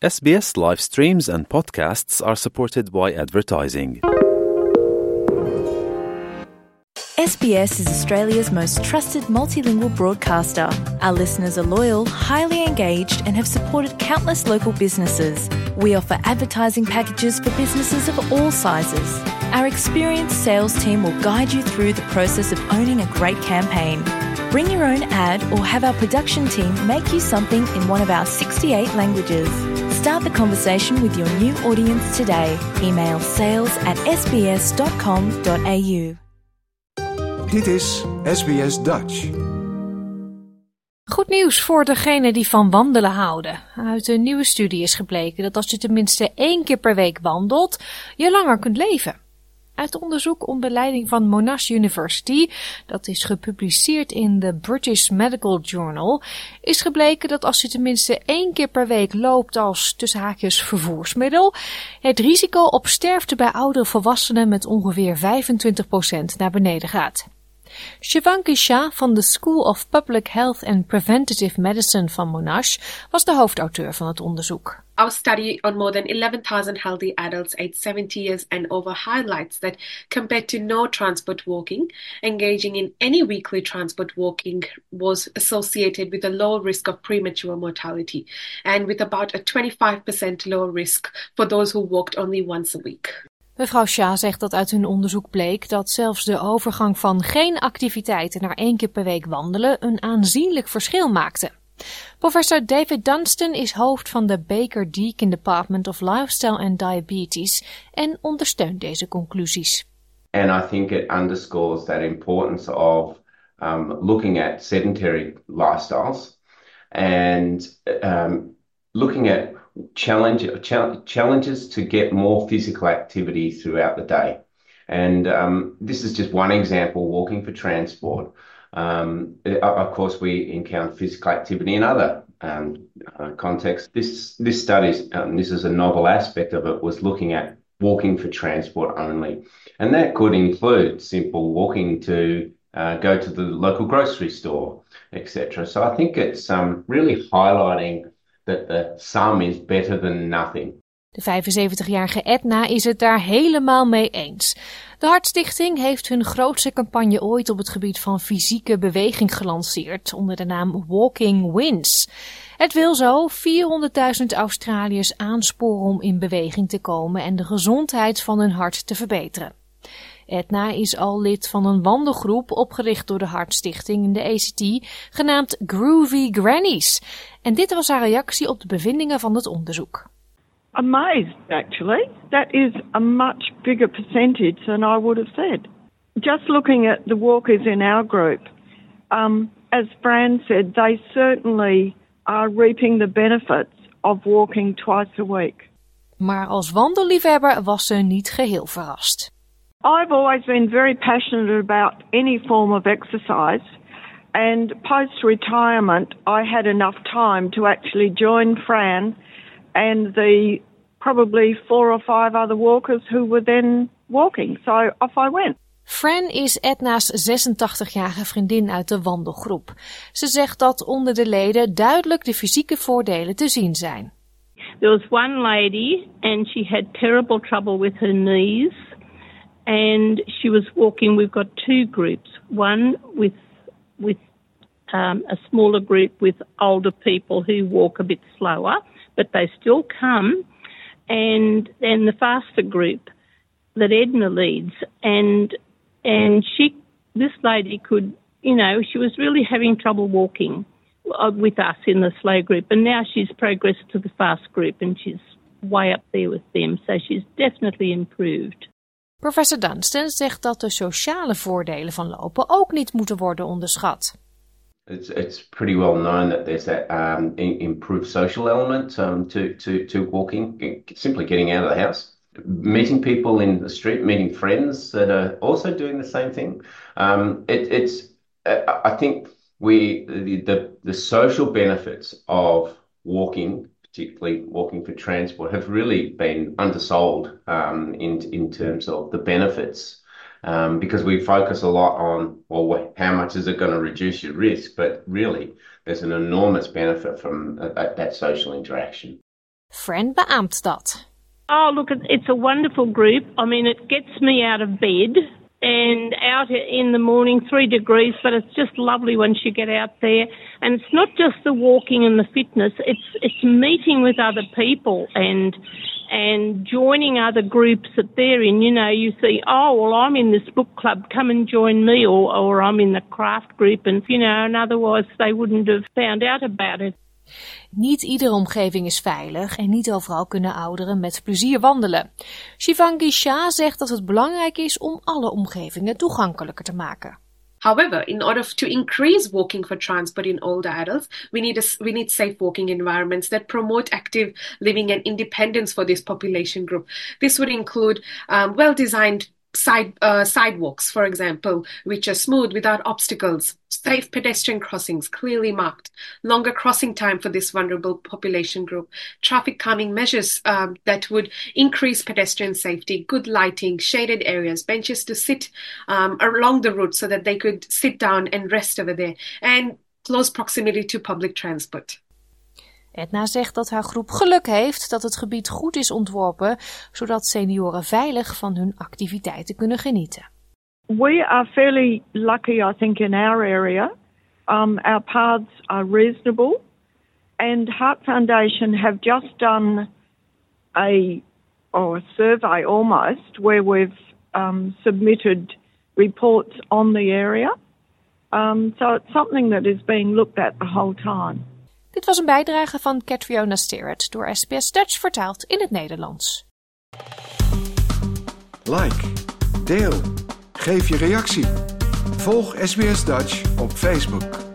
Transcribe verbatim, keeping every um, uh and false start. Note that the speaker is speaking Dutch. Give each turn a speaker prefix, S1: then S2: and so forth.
S1: S B S live streams and podcasts are supported by advertising.
S2: S B S is Australia's most trusted multilingual broadcaster. Our listeners are loyal, highly engaged, and have supported countless local businesses. We offer advertising packages for businesses of all sizes. Our experienced sales team will guide you through the process of owning a great campaign. Bring your own ad or have our production team make you something in one of our sixty-eight languages. Start the conversation with your new audience today. Email sales at s b s dot com dot a u.
S3: Dit is S B S Dutch.
S4: Goed nieuws voor degenen die van wandelen houden. Uit een nieuwe studie is gebleken dat als je tenminste één keer per week wandelt, je langer kunt leven. Uit onderzoek onder leiding van Monash University, dat is gepubliceerd in de British Medical Journal, is gebleken dat als je tenminste één keer per week loopt als tussen haakjes vervoersmiddel, het risico op sterfte bij oudere volwassenen met ongeveer vijfentwintig procent naar beneden gaat. Shivanki Shah van de School of Public Health and Preventative Medicine van Monash was de hoofdauteur van het onderzoek.
S5: Our study on more than eleven thousand healthy adults aged seventy years and over highlights that compared to no transport walking, engaging in any weekly transport walking was associated with a low risk of premature mortality and with about a twenty-five percent lower risk for those who walked only once a week.
S4: Mevrouw Shah zegt dat uit hun onderzoek bleek dat zelfs de overgang van geen activiteiten naar één keer per week wandelen een aanzienlijk verschil maakte. Professor David Dunstan is hoofd van de Baker Deakin Department of Lifestyle and Diabetes en ondersteunt deze conclusies.
S6: And I think it underscores that importance of um, looking at sedentary lifestyles and um, looking at challenge, challenges to get more physical activity throughout the day. And um, this is just one example, walking for transport. Um, of course, we encounter physical activity in other um, uh, contexts. This this study, um, this is a novel aspect of it, was looking at walking for transport only. And that could include simple walking to uh, go to the local grocery store, et cetera. So I think it's um, really highlighting that the some is better than nothing.
S4: De vijfenzeventigjarige Edna is het daar helemaal mee eens. De Hartstichting heeft hun grootste campagne ooit op het gebied van fysieke beweging gelanceerd onder de naam Walking Wins. Het wil zo vierhonderdduizend Australiërs aansporen om in beweging te komen en de gezondheid van hun hart te verbeteren. Edna is al lid van een wandelgroep opgericht door de Hartstichting in de A C T, genaamd Groovy Grannies. En dit was haar reactie op de bevindingen van het onderzoek.
S7: Amazed, actually. That is a much bigger percentage than I would have said. Just looking at the walkers in our group, um, as Fran said, they certainly are reaping the benefits of walking twice a week.
S4: Maar als wandelliefhebber was ze niet geheel verrast.
S7: I've always been very passionate about any form of exercise, and post-retirement I had enough time to actually join Fran and the probably four or five other walkers who were then walking. So off I went.
S4: Fran is Edna's zesentachtigjarige vriendin uit de wandelgroep. Ze zegt dat onder de leden duidelijk de fysieke voordelen te zien zijn.
S8: There was one lady and she had terrible trouble with her knees and she was walking. We've got two groups. One with with um, a smaller group with older people who walk a bit slower, but they still come, and then the faster group that Edna leads, and and she, this lady could, you know, she was really having trouble walking with us in the slow group, and now she's progressed to the fast group, and she's way up there with them, so she's definitely improved.
S4: Professor Dunstan zegt dat de sociale voordelen van lopen ook niet moeten worden onderschat.
S6: It's it's pretty well known that there's that um, in, improved social element um, to, to, to walking, simply getting out of the house, meeting people in the street, meeting friends that are also doing the same thing. Um, it, it's uh, I think we the, the the social benefits of walking, particularly walking for transport, have really been undersold um, in in terms of the benefits. Um, because we focus a lot on, well, how much is it going to reduce your risk? But really, there's an enormous benefit from uh, that, that social interaction.
S4: Fran beaamt dat.
S8: Oh, look, it's a wonderful group. I mean, it gets me out of bed and out in the morning, three degrees, but it's just lovely once you get out there. And it's not just the walking and the fitness, it's it's meeting with other people and and joining other groups that they're in. You know, you see, oh, well, I'm in this book club, come and join me, or, or I'm in the craft group, and, you know, and otherwise they wouldn't have found out about it.
S4: Niet iedere omgeving is veilig en niet overal kunnen ouderen met plezier wandelen. Shivangi Shah zegt dat het belangrijk is om alle omgevingen toegankelijker te maken.
S5: However, in order to increase walking for transport in older adults, we need a, we need safe walking environments that promote active living and independence for this population group. This would include um, well-designed Side, uh, sidewalks, for example, which are smooth without obstacles, safe pedestrian crossings clearly marked, longer crossing time for this vulnerable population group, traffic calming measures um, that would increase pedestrian safety, good lighting, shaded areas, benches to sit um, along the route so that they could sit down and rest over there, and close proximity to public transport.
S4: Edna zegt dat haar groep geluk heeft dat het gebied goed is ontworpen, zodat senioren veilig van hun activiteiten kunnen genieten.
S7: We are fairly lucky, I think, in our area. Um, our paths are reasonable, and Heart Foundation have just done a, or a survey almost, where we've um, submitted reports on the area. Um, so it's something that is being looked at the whole time.
S4: Dit was een bijdrage van Catriona Sterrett door S B S Dutch vertaald in het Nederlands.
S3: Like, deel, geef je reactie. Volg S B S Dutch op Facebook.